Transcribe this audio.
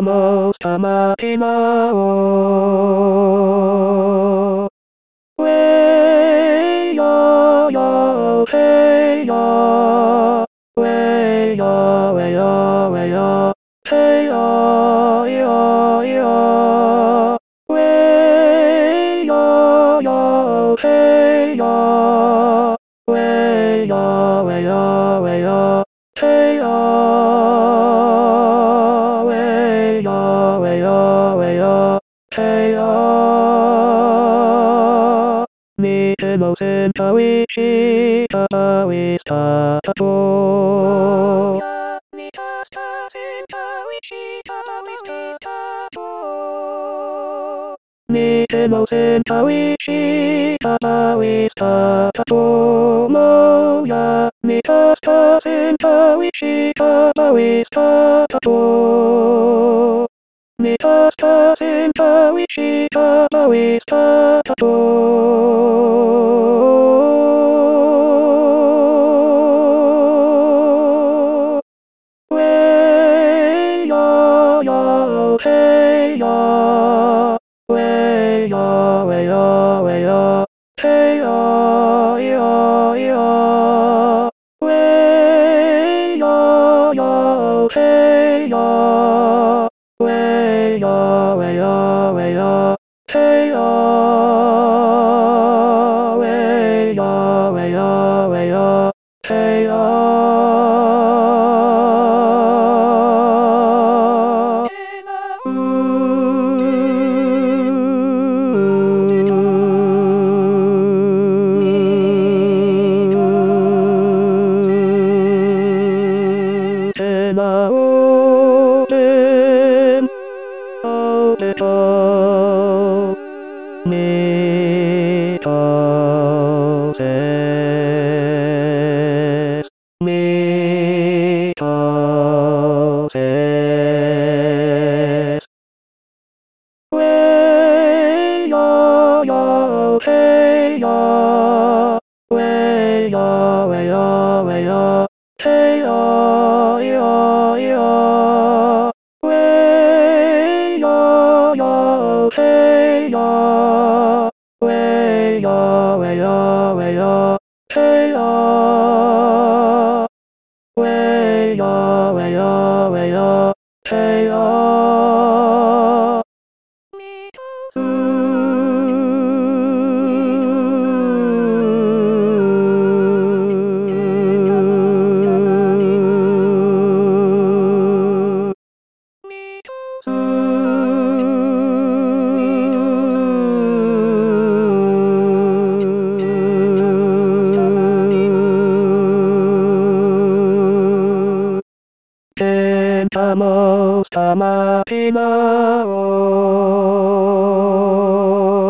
もたまきまおう。喂よよせよ。喂よ喂よ喂よ。せよいよいよ。喂よよせよ。喂よ喂よ喂よ。せよ。喂よ喂よ喂よ。せよ。見てもせんたウィシタパウィスタタト。見たしたせんたウィシタパウィスタタト。見てもせんたウィシタパウィスタタト。もや見たしたせんたウィシタパウィスタタト。見たしたせんたウィシタパウィスタタト。喂よよせよ。喂よ喂よ喂よ。せよいよいよ。喂よよせよ。喂よ喂よ喂よ。せよ。喂よ喂よ喂よ。せミトセスミトセス喂よよせよ。喂よ喂よ喂よ。せよいよいよ。喂よよせよ。喂よ喂よ喂よ。せよ。喂よ喂よ喂よ。せよ。ミトスケンタモスタマピマオ